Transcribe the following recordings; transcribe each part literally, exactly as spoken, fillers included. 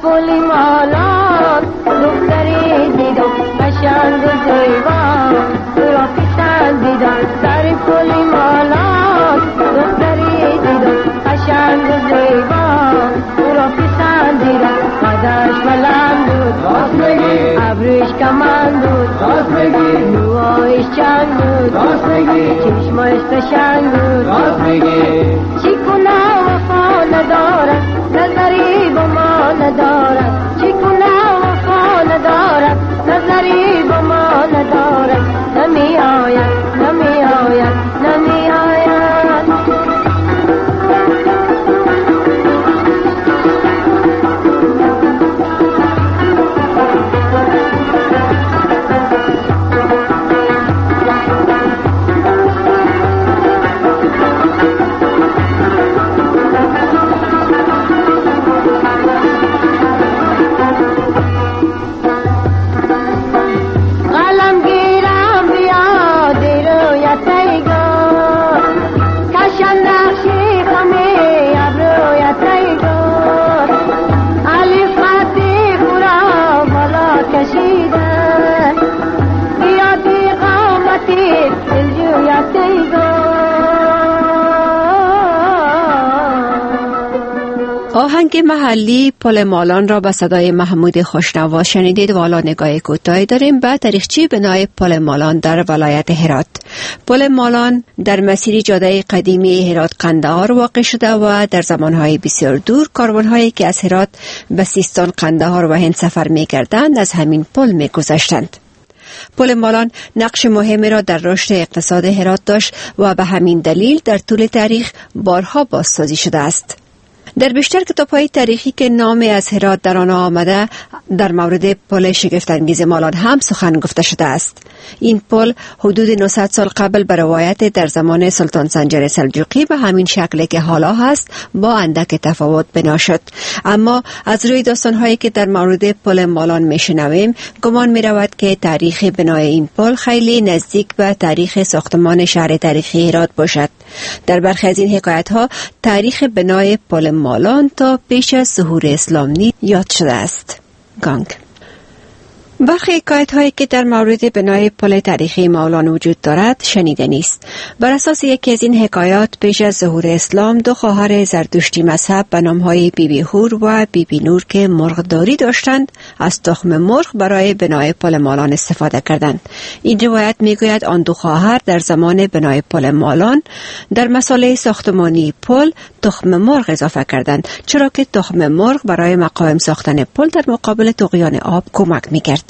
پل مالان دختری دیدم قشنگ و زیبا تو را پسندیدم. در پل مالان دختری دیدم قشنگ و زیبا تو را پسندیدم. قدش بلند بود راست بگی، ابروش کمان بود راست بگی، موهایش چند بود راست بگی، چشمایش قشنگ بود راست بگی. چی کنه وفا ندارد نظری با ما ندارد، چی کنه وفا ندارد نظری با ما ندارد. نمی آید نمی آید نمی آید. آهنگ محلی پل مالان را به صدای محمود خوشنوا شنیدید و حالا نگاه کوتاهی داریم به تاریخچه بنای پل مالان در ولایت هرات. پل مالان در مسیر جاده قدیمی هرات قندهار واقع شده و در زمانهای بسیار دور کاروانهایی که از هرات به سیستان، قندهار و هند سفر می‌کردند از همین پل می‌گذشتند. پل مالان نقش مهمی را در رشد اقتصاد هرات داشت و به همین دلیل در طول تاریخ بارها بازسازی شده است. در بیشتر کتاب‌های تاریخی که نام از هرات در آنها آمده در مورد پل شگفت‌انگیز مالان هم سخن گفته شده است. این پل حدود نهصد سال قبل به روایت در زمان سلطان سنجر سلجوقی به همین شکلی که حالا هست با اندک تفاوت بنا شد، اما از روی داستان‌هایی که در مورد پل مالان میشنویم گمان می‌رود که تاریخ بنای این پل خیلی نزدیک به تاریخ ساختمان شهر تاریخی هرات باشد. در برخی از این حکایت‌ها تاریخ بنای پل مالان تا پیش از ظهور اسلام یاد شده است. گانگ برخی حکایت هایی که در مورد بنای پل تاریخی مالان وجود دارد شنیدنی است. بر اساس یکی از این حکایات پیش از ظهور اسلام دو خواهر زرتشتی مذهب به نام‌های بی بی هور و بی بی نور که مرغداری داشتند از تخم مرغ برای بنای پل مالان استفاده کردند. این روایت میگوید آن دو خواهر در زمان بنای پل مالان در مساله ساختمانی پل تخم مرغ اضافه کردند، چرا که تخم مرغ برای مقاوم ساختن پل در مقابل طغیان آب کمک می‌کرد.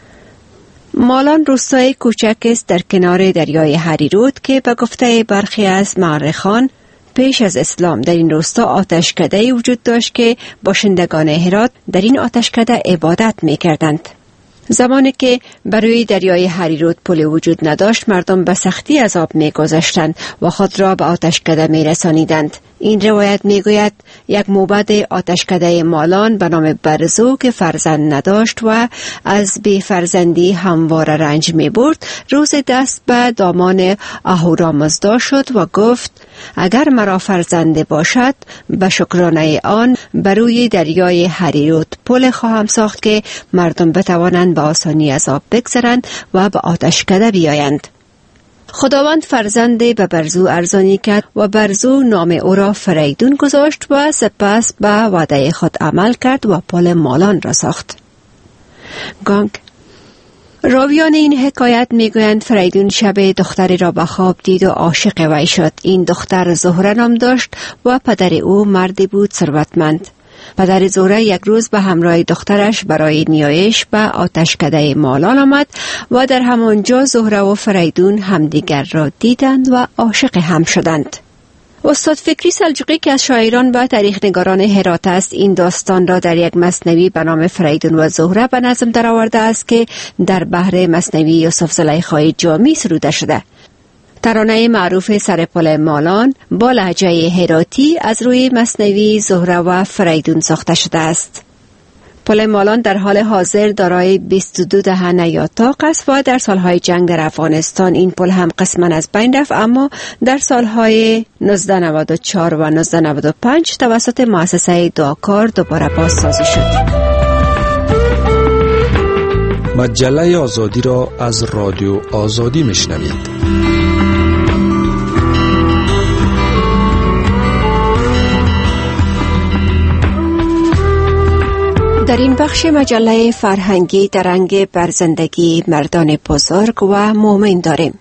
مالان روستای کوچک است در کنار دریای هریرود که به گفته برخی از مورخان پیش از اسلام در این روستا آتشکده‌ای وجود داشت که باشندگان هرات در این آتشکده عبادت می‌کردند. زمانی که بروی دریای هریرود پل وجود نداشت مردم به سختی از آب می‌گذشتند و خود را به آتشکده می‌رسانیدند. این روایت میگوید یک موبد آتشکده مالان به نام برزو که فرزند نداشت و از بی فرزندی همواره رنج می برد روز دست به دامان اهورامزدا شد و گفت اگر مرا فرزند باشد به شکرانه آن بروی دریای هریرود پل خواهم ساخت که مردم بتوانند به آسانی از آب بگذرند و به آتشکده بیایند. خداوند فرزند به برزو ارزانی کرد و برزو نام او را فریدون گذاشت و سپس به وعده خود عمل کرد و پل مالان را ساخت. گانگ راویان این حکایت میگویند فریدون شب دختری را به خواب دید و عاشق وی شد. این دختر زهره نام داشت و پدر او مردی بود ثروتمند. پدر زهره یک روز به همراه دخترش برای نیایش به آتشکده مالان آمد و در همانجا زهره و فریدون همدیگر را دیدند و عاشق هم شدند. استاد فکری سلجوقی که از شاعران و تاریخ نگاران هرات است این داستان را در یک مثنوی به نام فریدون و زهره به نظم درآورده است که در بحر مثنوی یوسف زلیخای جامی سروده شده. ترانه معروف سر پل مالان با لهجه هراتی از روی مثنوی زهره و فریدون ساخته شده است. پل مالان در حال حاضر دارای بیست و دو دهنه یا طاق است و در سالهای جنگ در افغانستان این پل هم قسما از بین رفت، اما در سالهای نوزده نود و چهار و نوزده نود و پنج توسط مؤسسه داکار دوباره بازسازی شد. مجله آزادی را از رادیو آزادی میشنوید. در این بخش مجله فرهنگی در رنگ بر زندگی مردان بزرگ و مؤمن داریم.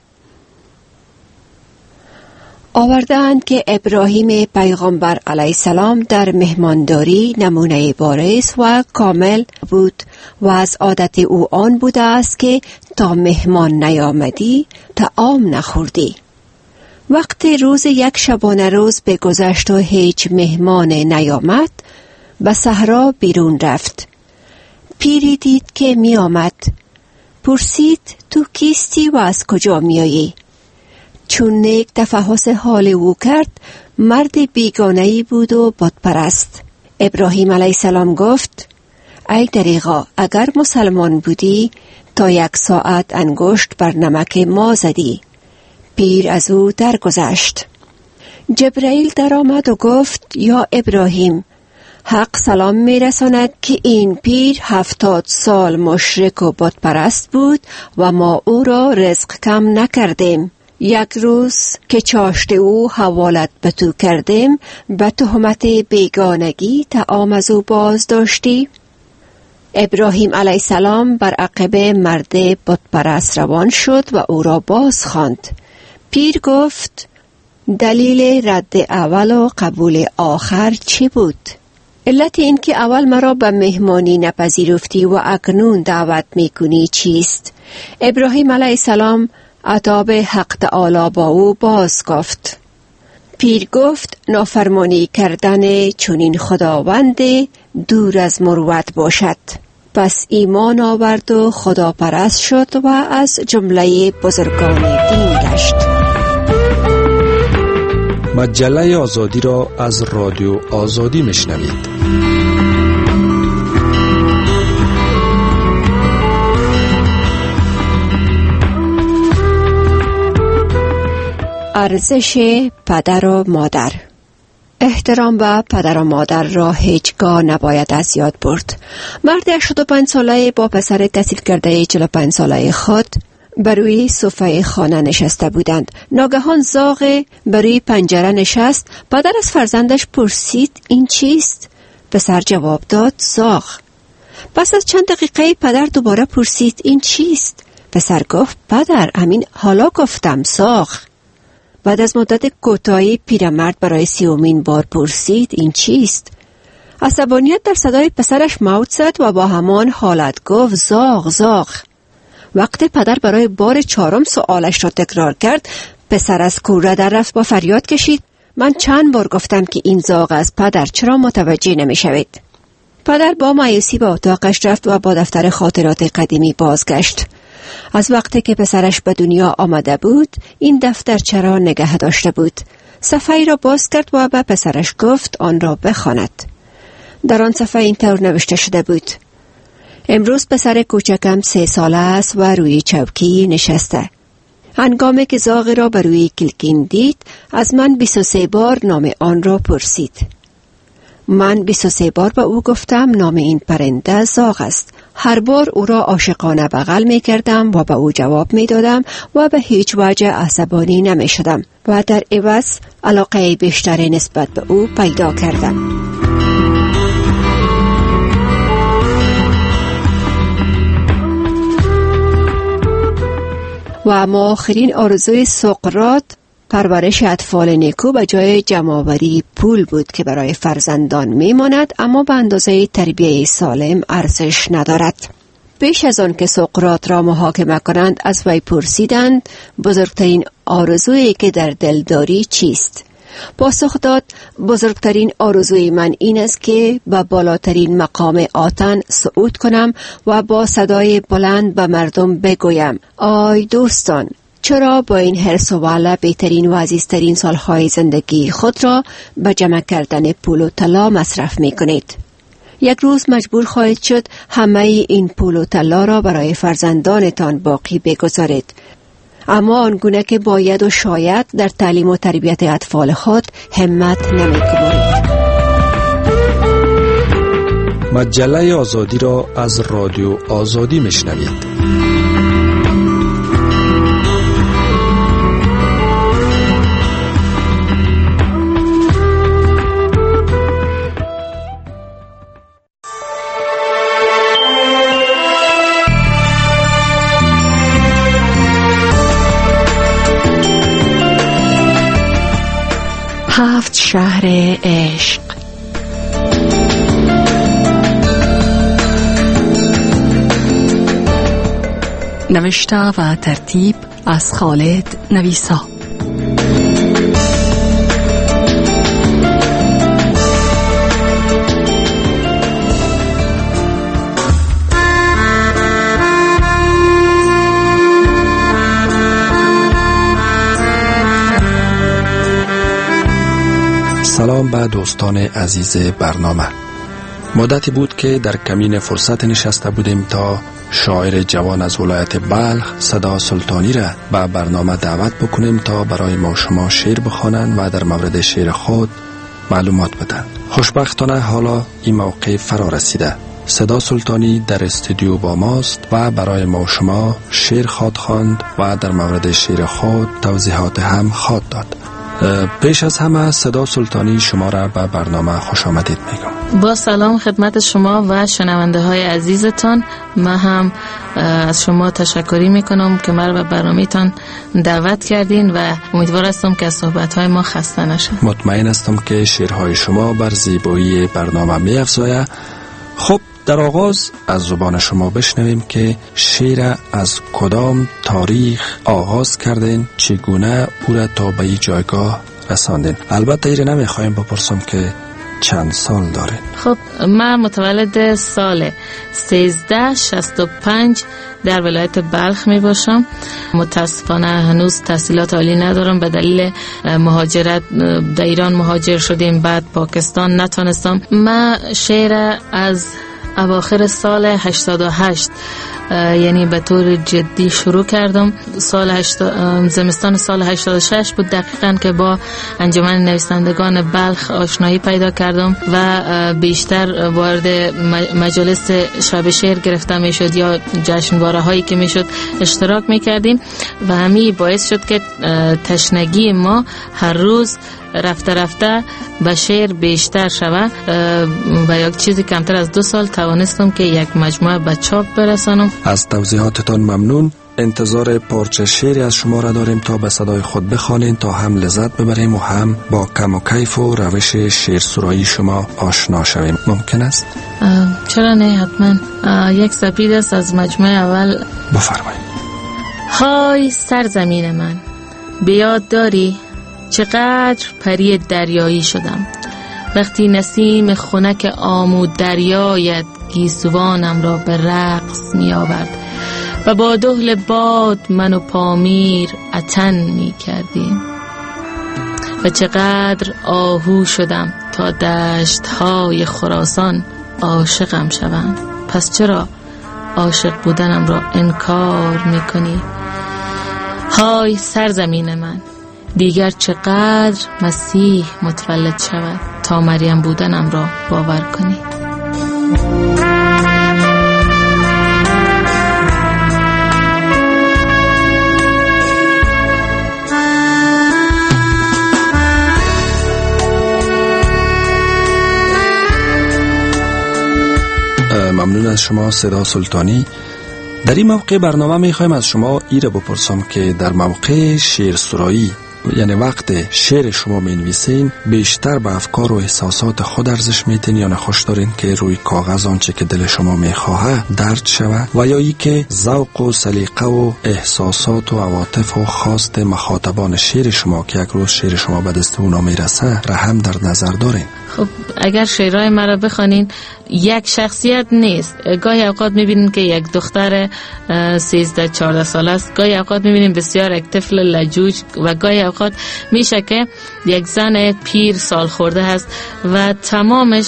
آوردند که ابراهیم پیغمبر علیه السلام در مهمانداری نمونه بارز و کامل بود و از عادت او آن بوده است که تا مهمان نیامدی طعام نخوردی. وقتی روز یک شبانه روز بگذشت و هیچ مهمان نیامد، به صحرا بیرون رفت. پیری دید که می آمد. پرسید تو کیستی و از کجا می آیی؟ چون نیک تفحص حال او کرد، مرد بیگانه‌ای بود و بت پرست. ابراهیم علیه السلام گفت ای دریغا، اگر مسلمان بودی تا یک ساعت انگشت بر نمک ما زدی. پیر از او درگذشت. جبرائیل در آمد و گفت یا ابراهیم، حق سلام می رساند که این پیر هفتاد سال مشرک و بت پرست بود و ما او را رزق کم نکردیم. یک روز که چاشت او حوالت به تو کردیم، به تهمت بیگانگی طعام از او باز داشتی؟ ابراهیم علیه السلام بر عقب مرد بت پرست روان شد و او را باز خواند. پیر گفت دلیل رد اول و قبول آخر چی بود؟ علت این که اول مرا به مهمانی نپذیرفتی و اکنون دعوت میکنی چیست؟ ابراهیم علیه السلام عتاب حق تعالی با او باز گفت. پیر گفت نافرمانی کردن چنین خداوند دور از مروت باشد. پس ایمان آورد و خدا پرست شد و از جمله بزرگان دین گشت. مجله آزادی را از رادیو آزادی میشنوید. ارزش پدر و مادر. احترام به پدر و مادر را هیچگاه نباید از یاد برد. مرد هشتاد و پنج ساله با پسر تحصیل کرده چهل و پنج ساله خود بر روی صفحه خانه نشسته بودند. ناگهان زاغ بر روی پنجره نشست. پدر از فرزندش پرسید این چیست؟ پسر جواب داد زاغ. پس از چند دقیقه پدر دوباره پرسید این چیست؟ پسر گفت پدر همین حالا گفتم زاغ. بعد از مدت کوتاهی پیرمرد برای سیومین بار پرسید این چیست؟ عصبانیت در صدای پسرش موج زد و با همان حالت گفت زاغ زاغ. وقتی پدر برای بار چهارم سوالش را تکرار کرد، پسر از کوره در رفت و فریاد کشید من چند بار گفتم که این زاغ است پدر، چرا متوجه نمی شوید؟ پدر با مایوسی به اتاقش رفت و با دفتر خاطرات قدیمی بازگشت. از وقتی که پسرش به دنیا آمده بود این دفترچه را نگه داشته بود. صفحه‌ای را باز کرد و به پسرش گفت آن را بخواند. در آن صفحه اینطور نوشته شده بود امروز پسر کوچکم سه ساله است و روی چوکی نشسته. هنگامی که زاغ را بر روی کلکین دید از من بیست و سه بار نام آن را پرسید. من بیست و سه بار به او گفتم نام این پرنده زاغ است. هر بار او را عاشقانه بغل می کردم و به او جواب می دادم و به هیچ وجه عصبانی نمی شدم و در عوض علاقه بیشتری نسبت به او پیدا کردم. و اما آخرین آرزوی سقراط پرورش اطفال نیکو به جای جمع‌آوری پول بود که برای فرزندان میماند اما به اندازه تربیت سالم ارزش ندارد. پیش از آن که سقراط را محاکمه کنند از وی پرسیدند بزرگترین آرزویی که در دل داری چیست؟ پاسخ داد بزرگترین آرزوی من این است که به بالاترین مقام آتن صعود کنم و با صدای بلند به مردم بگویم آی دوستان، چرا با این حرص و ولع بهترین و عزیزترین سالهای زندگی خود را به جمع کردن پول و طلا مصرف می کنید؟ یک روز مجبور خواهید شد همه این پول و طلا را برای فرزندانتان باقی بگذارید. اما آنگونه که باید و شاید در تعلیم و تربیت اطفال خود همت نمی‌کنید. مجله آزادی را از رادیو آزادی میشنوید. هفت شهر عشق. نوشته و ترتیب از خالد نویسا. سلام به دوستان عزیز برنامه. مدتی بود که در کمین فرصت نشسته بودیم تا شاعر جوان از ولایت بلخ صدا سلطانی را به برنامه دعوت بکنیم تا برای ما شما شعر بخوانند و در مورد شعر خود معلومات بدن. خوشبختانه حالا این موقع فرا رسیده. صدا سلطانی در استودیو با ماست و برای ما شما شعر خواهد خواند و در مورد شعر خود توضیحات هم خواهد داد. پیش از همه صدا سلطانی شما را به برنامه خوش آمدید میگم. با سلام خدمت شما و شنونده های عزیزتان. من هم از شما تشکری میکنم که مرا به برنامه‌تان دعوت کردین و امیدوار هستم که از صحبت‌های ما خسته نشم. مطمئن هستم که شعرهای شما بر زیبایی برنامه می‌افزاید. خب در آغاز از زبان شما بشنویم که شعر از کدام تاریخ آغاز کردین، چگونه او را تا به این جایگاه رساندین. البته ایره نمیخوایم بپرسم که چند سال دارین. خب من متولد سال سیزده شصت و پنج در ولایت بلخ می باشم. متاسفانه هنوز تحصیلات عالی ندارم، به دلیل مهاجرت در ایران مهاجر شدیم، بعد پاکستان نتونستم. من شعر از اواخر سال هشتاد و هشت یعنی به طور جدی شروع کردم. سال زمستان سال هشتاد و شش بود دقیقاً که با انجمن نویسندگان بلخ آشنایی پیدا کردم و بیشتر وارد مجالس شب شعر گرفته می شد یا جشنواره هایی که می شد اشتراک می کردیم و همین باعث شد که تشنگی ما هر روز رفته رفته به شعر بیشتر شود و یک چیزی کمتر از دو سال توانستم که یک مجموعه به چاپ برسانم. از توضیحاتتان ممنون. انتظار پارچه شعری از شما را داریم تا به صدای خود بخوانید تا هم لذت ببریم و هم با کم و کیف و روش شعر سرایی شما آشنا شویم. ممکن است؟ چرا نه، حتما. یک سپید است از مجموعه اول. بفرمایید. های سرزمین من، بیاد داری چقدر پری دریایی شدم وقتی نسیم خنک آمود دریایت گیسوانم را به رقص می آورد و با دهل باد من و پامیر عطن می کردیم و چقدر آهو شدم تا دشت های خراسان عاشقم شوند. پس چرا عاشق بودنم را انکار می کنی؟ های سرزمین من، دیگر چقدر مسیح متولد شود تا مریم بودنم را باور کنی. ممنون از شما صدا سلطانی. در این موقع برنامه میخوایم از شما ایره بپرسم که در موقع شعر سرایی یعنی وقت شعر شما می نویسین بیشتر به افکار و احساسات خود ارزش میدین یا نخوش دارین که روی کاغذ آنچه که دل شما میخواه درد شود و یا ای که ذوق و سلیقه و احساسات و عواطف و خواست مخاطبان شعر شما که یک روز شعر شما به دست اونا میرسه را هم در نظر دارین؟ خب اگر شعرهای مرا بخوانین یک شخصیت نیست. گاهی اوقات میبینین که یک دختر سیزده چهارده ساله است، گاهی اوقات میبینین بسیار یک طفل لجوج و گاهی اوقات میشه که یک زن پیر سال خورده هست و تمامش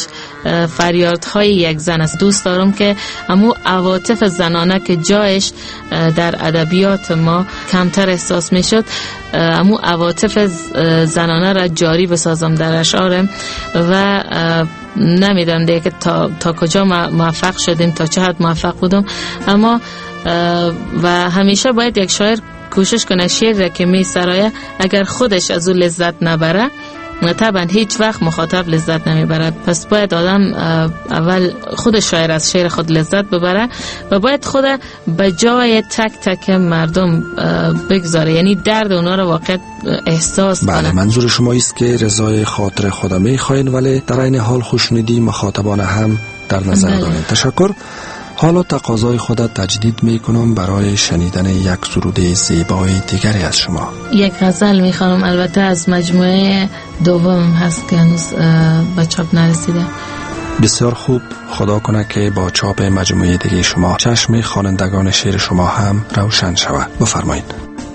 فریادهای یک زن است. دوست دارم که همو عواطف زنانه که جایش در ادبیات ما کمتر احساس می شد، همو عواطف زنانه را جاری بسازم در اشعارم و نمیدونم دیگه که تا, تا کجا موفق شدیم، تا چه حد موفق بودم. اما و همیشه باید یک شاعر کوشش کنه شعر را که می سرایه اگر خودش از او لذت نبره طبعا هیچ وقت مخاطب لذت نمیبره. پس باید آدم اول خود شاعر از شعر خود لذت ببره و باید خود به جای تک تک مردم بگذاره، یعنی درد اونا رو واقع احساس کنه. بله، منظور شما است که رضای خاطر خود میخواین ولی در این حال خوشنودی مخاطبان هم در نظر دارین. تشکر. حالا تقاضای خودت تجدید میکنم برای شنیدن یک سروده زیبای دیگری از شما. یک غزل میخوانم، البته از مجموعه دوم هست که هنوز به چاپ نرسیده. بسیار خوب، خدا کنه که با چاپ مجموعه دیگه شما چشم خوانندگان شعر شما هم روشن شود. بفرمایید.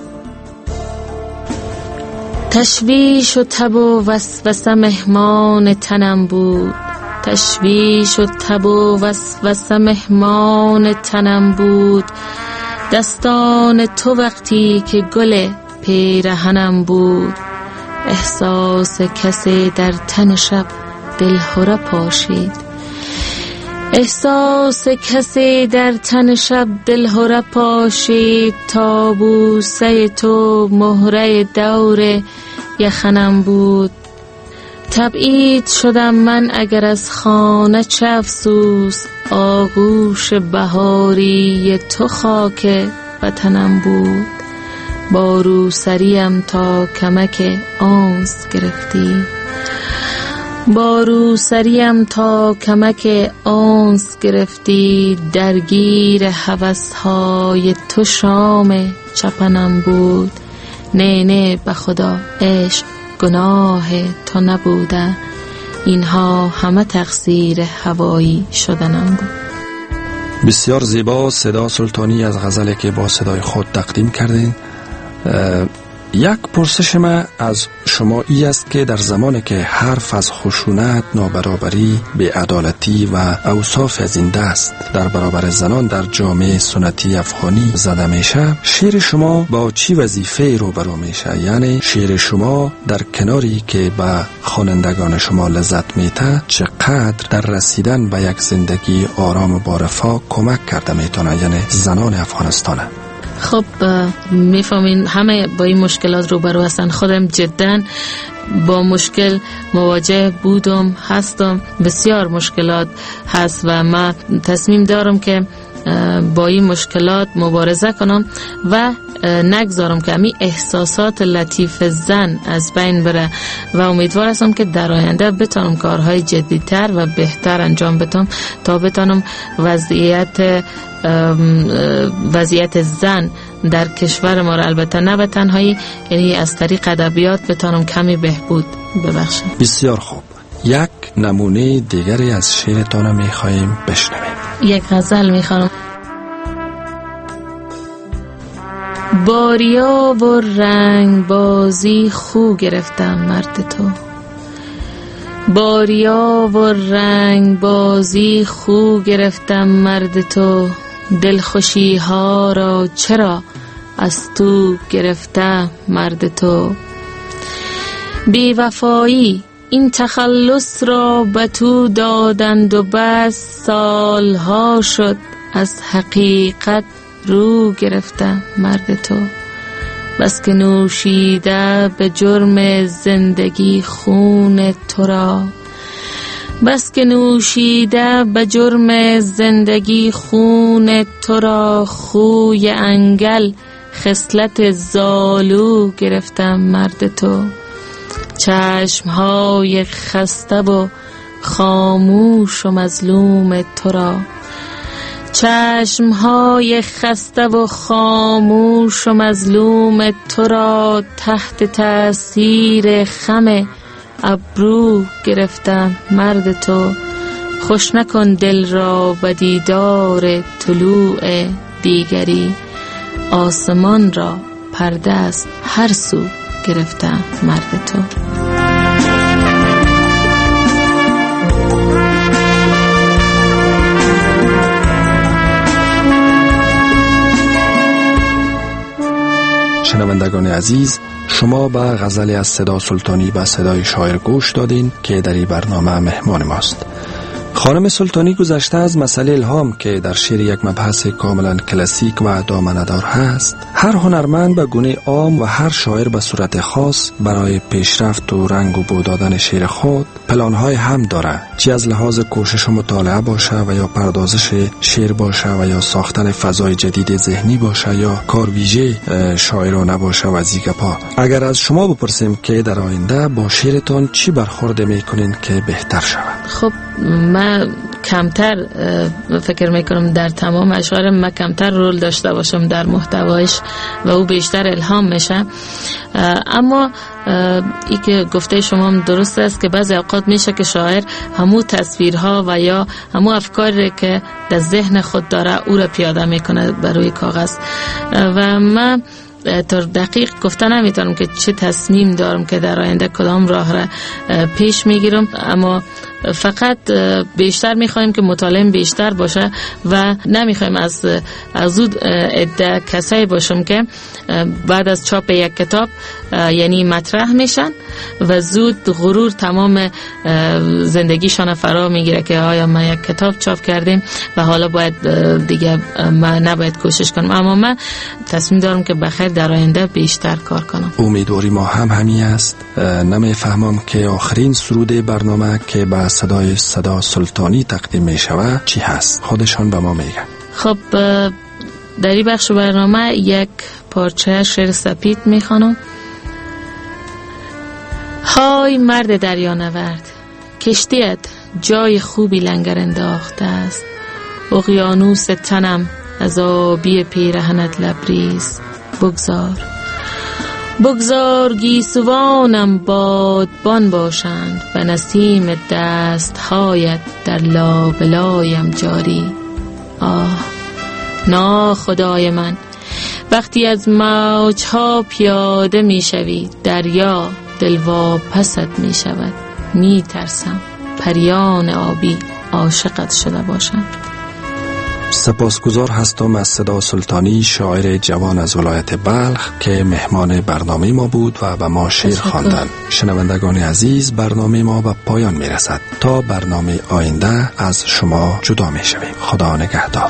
تشویش و تب و وسوسه مهمان تنم بود، تشویش و تب و وسوسه مهمان تنم بود، دستان تو وقتی که گل پیرهنم بود، احساس کسی در تن شب دلهره پاشید، احساس کسی در تن شب دلهره پاشید، تا بوسه تو مهره دور یخنم بود، تبعید شدم من اگر از خانه چه افسوس، آغوش بهاری تو خاک وطنم بود، با روسریم تا کمک آنس گرفتی، با روسریم تا کمک آنس گرفتی، درگیر هوس‌های تو شام چپنم بود، نه نه به خدا عشق گناه تو نبوده، اینها همه تقصیر هوایی شدنم بود. بسیار زیبا. صدا سلطانی از غزلی که با صدای خود تقدیم کردین. یک پرسش ما از شما ای است که در زمانی که حرف از خشونت، نابرابری، بی‌عدالتی و اوصاف از این دست در برابر زنان در جامعه سنتی افغانی زده میشه، شعر شما با چی وظیفه روبرو میشه؟ یعنی شعر شما در کناری که به خوانندگان شما لذت میده چقدر در رسیدن به یک زندگی آرام و با رفاه کمک کرده میتونه، یعنی زنان افغانستان؟ خب میفهمین همه با این مشکلات روبرو هستن. خودم جدا با مشکل مواجه بودم، هستم. بسیار مشکلات هست و من تصمیم دارم که با این مشکلات مبارزه کنم و نگذارم که همین احساسات لطیف زن از بین بره و امیدوار هستم که در آینده بتونم کارهای جدی‌تر و بهتر انجام بدم تا بتونم وضعیت وضعیت زن در کشور ما را البته نه به تنهایی، یعنی از طریق ادبیات بتونم کمی بهبود ببخشم. بسیار خوب. یک نمونه دیگری از شعرتان میخواییم بشنویم. یک غزل میخوام. باریا و رنگ بازی خو گرفتم مرد تو، باریا و رنگ بازی خو گرفتم مرد تو، دلخوشی ها را چرا از تو گرفته مرد تو، بی وفایی این تخلص را به تو دادند و بس سالها شد از حقیقت رو گرفته مرد تو، بس که نوشیده به جرم زندگی خون تو را، بس که نوشیده به جرم زندگی خون تو را، خوی انگل خصلت زالو گرفتم مرد تو، چشمهای خسته و خاموش و مظلوم تو را، چشمهای خسته و خاموش و مظلوم تو را، تحت تأثیر خم ابرو گرفتم مرد تو، خوش نکن دل را به دیدار طلوع دیگری، آسمان را پرده است هر سو گرفتم مرد تو. شنوندگان عزیز، شما به غزل از صدا سلطانی به صدای شاعر گوش دادین که در این برنامه مهمان ماست. خانم سلطانی گذشته از مسئله الهام که در شعر یک مبحث کاملا کلاسیک و دامنه‌دار هست، هر هنرمند به گونه عام و هر شاعر به صورت خاص برای پیشرفت و رنگ و بو دادن شعر خود پلان‌های هم داره، چه از لحاظ کوشش و مطالعه باشه و یا پردازش شعر باشه و یا ساختن فضای جدید ذهنی باشه یا کار ویژه شاعرانه باشه و از گپا. اگر از شما بپرسیم که در آینده با شعرتون چی برخورد میکنین که بهتر شود؟ خب من کمتر فکر میکنم در تمام اشعارم من کمتر رول داشته باشم در محتوایش و او بیشتر الهام میشه. اما ای که گفته شما هم درست است که بعضی اوقات میشه که شاعر همو تصویرها و یا همو افکاری که در ذهن خود داره او را پیاده میکنه بر روی کاغذ و من تا دقیق گفته نمیتونم که چه تصمیم دارم که در آینده کدام راه را پیش میگیرم، اما فقط بیشتر میخوایم که مطالعه بیشتر باشه و نمیخوایم از از زود عده کسایی باشم که بعد از چاپ یک کتاب یعنی مطرح میشن و زود غرور تمام زندگیشان فرا میگیره که آیا ما یک کتاب چاپ کردیم و حالا باید دیگه ما نباید کوشش کنم. اما من تصمیم دارم که بخیر در آینده بیشتر کار کنم. امیدواری ما هم همین است. نمیفهمم که آخرین سرود برنامه که با صدای صدا سلطانی تقدیم می شود چی هست؟ خودشان به ما میگن. خب در این بخش برنامه یک پارچه شعر سپید میخوانم. های مرد دریا نورد، کشتیت جای خوبی لنگر انداخته است. اقیانوس تنم از آبی پیرهنت لبریز، بگذار بگذار گیسوانم بادبان باشند و نسیم دست هایت در لابلایم جاری. آه نا خدای من، وقتی از موجها پیاده می شوی دریا دلواپست می شود. می ترسم پریان آبی عاشقت شده باشند. سپاسگزار هستم از صدا سلطانی، شاعر جوان از ولایت بلخ که مهمان برنامه ما بود و به ما شعر خواندند. شنوندگان عزیز، برنامه ما به پایان می رسد. تا برنامه آینده از شما جدا می شویم. خدا نگهدار.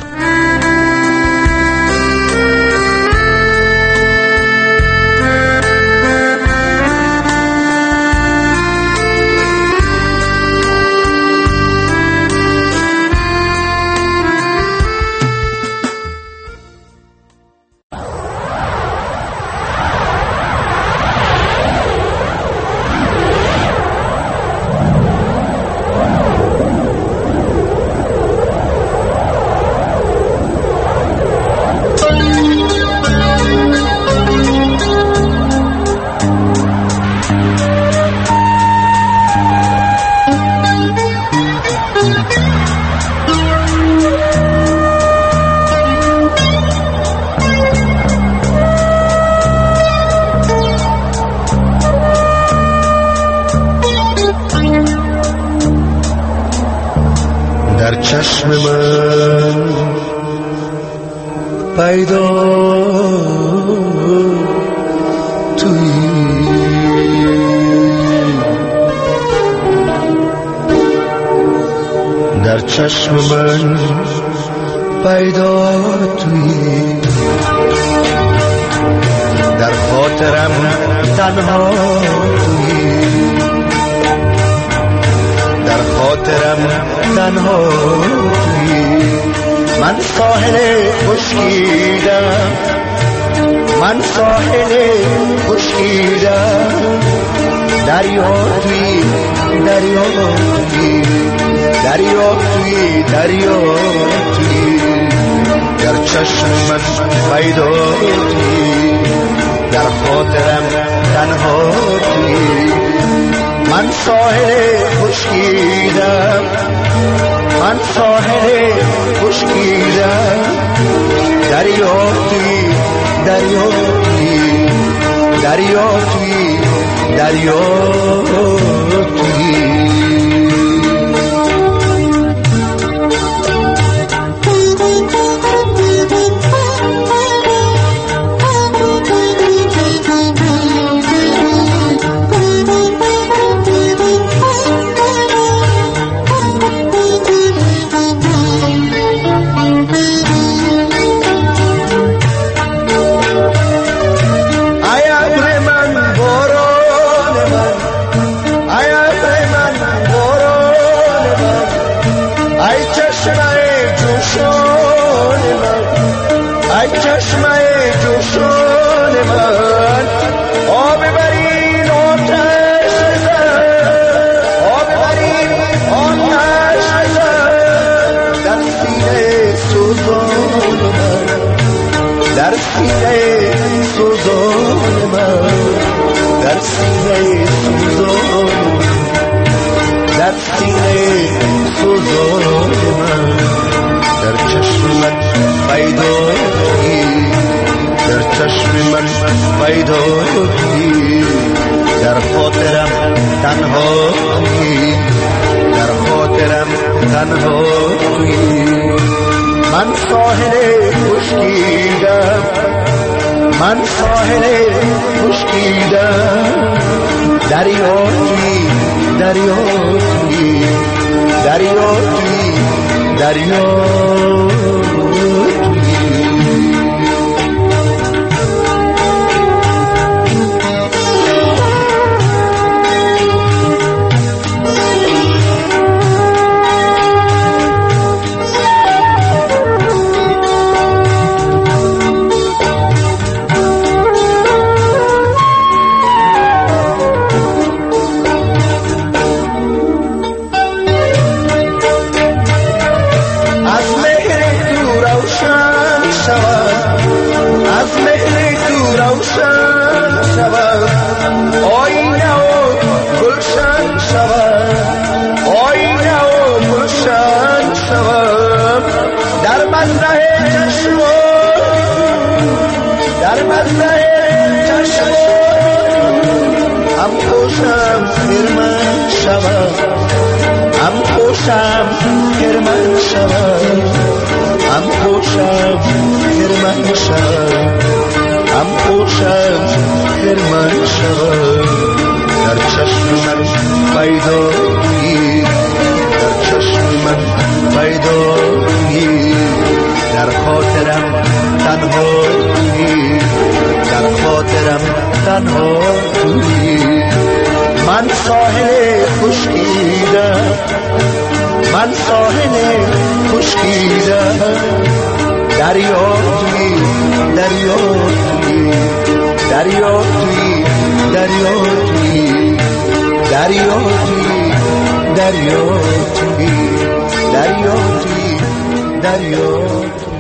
چشم من پیدا تویی، در چشم من پیدا تویی، در خاطرم تنها تویی، در خاطرم تنها تویی. من ساحل خشکیدم، من ساحل خشکیدم، دریا تویی، دریا تویی، دریا تویی، دریا تویی، در چشم من پیدا تویی، در خاطرم تنها تویی. من ساحل خشکیدم، من ساحل خشکیدم، دریا تویی، دریا تویی، دریا تویی، دریا تویی. جوشان من، ای چشمه جوشان من، آب برین آتش بزن، آب برین آتش بزن در سینه سوزان من، در سینه سوزان من، در سینه سوزان، در سینه سوزان من، در چشم من پیدا شدی، در چشم من پیدا شدی، در خاطرم تنها تویی، در خاطرم تنها تویی. من ساحل خشکیدم، من ساحل خشکیدم، دریا تویی، دریا تویی، دریا تویی، دریا من ساحل خشکیدم، من ساحل خشکیدم، دریا تویی، دریا تویی، دریا تویی، دریا تویی، دریا تویی، دریا تویی، دریا تویی، دریا تویی.